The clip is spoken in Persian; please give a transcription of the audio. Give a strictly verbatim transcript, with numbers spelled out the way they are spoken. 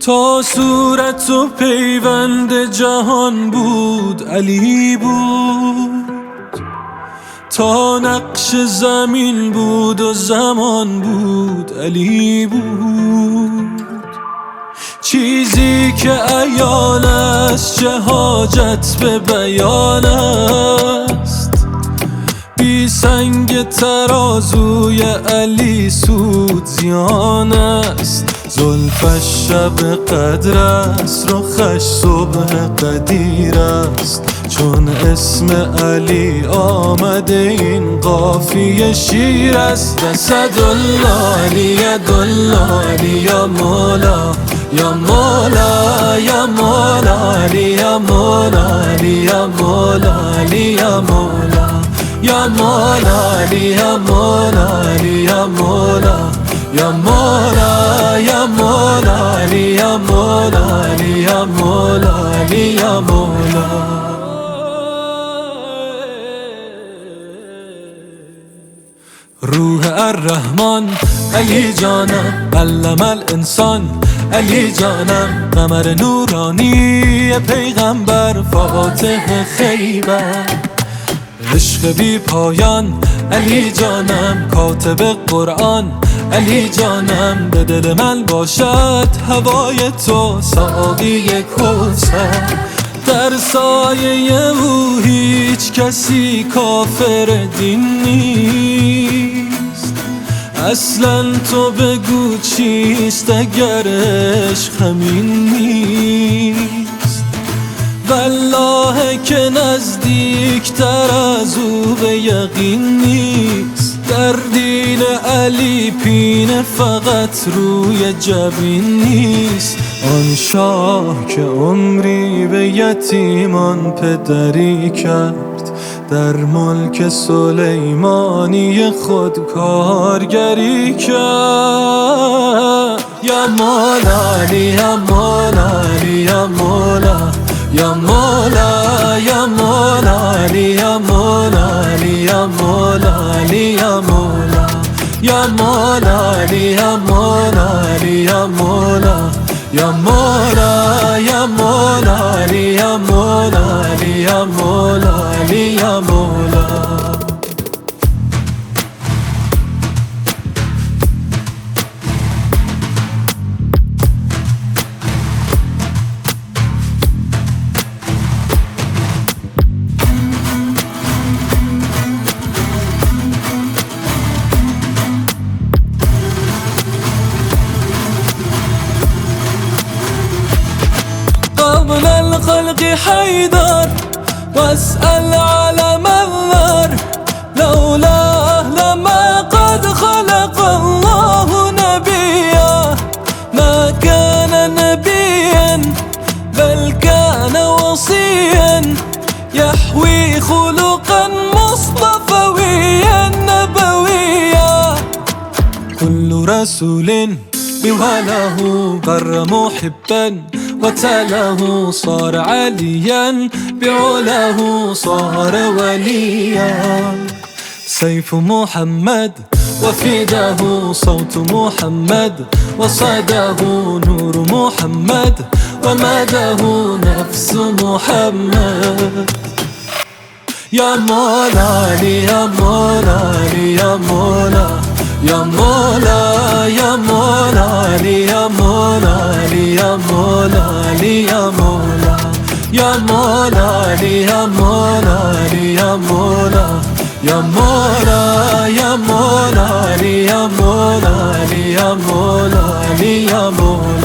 تا صورت و پیوند جهان بود علی بود، تا نقش زمین بود و زمان بود علی بود. چیزی که عیان است چه حاجت به بیان است، بی سنگ ترازوی علی سود زیان است. زلفش شب قدر است، رخش صبح قدیر است، چون اسم علی آمده این قافیه شیر است. اسدالله علی یدالله علی یا مولا یا مولا یا مولا علی یا مولا علی یا مولا علی یا مولا یا مولا علی یا مولا علی یا مولا یا مولا یا مولا علی یا مولا علی یا مولا علی یا مولا. روح الرحمن علی جانم، علم الانسان علی جانم، قمر نورانی پیغمبر فاتح خیبر. عشق بی پایان علی جانم، کاتب قرآن علی جانم، به دل من باشد هوای تو ساقی کوثر. در سایه او هیچ کسی کافر دین نیست، اصلا تو بگو چیست اگر عشق همین نیست. والله که نزدیکتر از او به یقین نیست، در دین علی پینه فقط روی جبین نیست. آن شاه که عمری به یتیمان پدری کرد، در ملک سلیمانی خود کارگری کرد. یا مولا علی یا مولا علی یا مولا یا مولا یا مولا علی یا مولا علی یا مولا علی یا مولا یا مولا علی یا مولا علی یا مولا یا مولا یا مولا علی یا مولا علی یا مولا علی یا مولا. قبل الخلق حيدر واسأل على منظر، لولاه لما قد خلق الله نبيا. ما كان نبيا بل كان وصيا، يحوي خلقا مصطفويا نبويا. كل رسول بوله بر محبا، وتله صار عليا، بعله صار وليا. سيف محمد وفداه صوت محمد، وصداه نور محمد، ومده نفس محمد. يا مولا علي يا مولا علي يا مولا يا مولا يا مولا علي يا مولا علي يا مولا علي يا مولا يا مولا علي يا مولا علي يا مولا يا مولا يا مولا علي يا مولا علي يا مولا علي يا مولا.